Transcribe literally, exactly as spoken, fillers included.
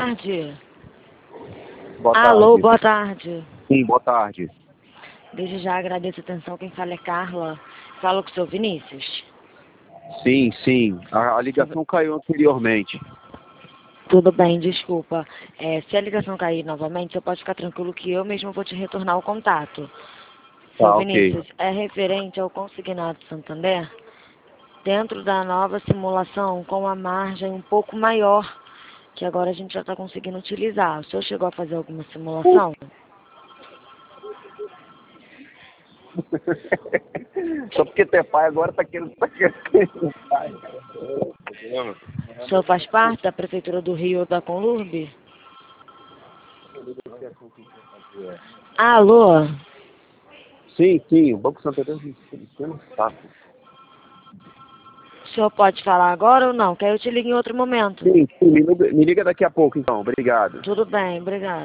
tarde. Boa Alô, tarde. boa tarde. Sim, boa tarde. Desde já agradeço a atenção. Quem fala é Carla. Falo com o seu Vinícius. Sim, sim. A, a ligação caiu anteriormente. Tudo bem, desculpa. É, se a ligação cair novamente, você pode ficar tranquilo que eu mesmo vou te retornar o contato. Seu Tá, ok. Vinícius, é referente ao consignado Santander, dentro da nova simulação com a margem um pouco maior, que agora a gente já está conseguindo utilizar. O senhor chegou a fazer alguma simulação? Só porque tu é pai agora tá querendo, tá querendo pai. O senhor faz parte da Prefeitura do Rio ou da Conlurb? Alô? Sim, sim, o Banco Santander é um saco. O senhor pode falar agora ou não? Quer eu te ligue em outro momento? Sim, sim, me liga, me liga daqui a pouco então, obrigado. Tudo bem, obrigado.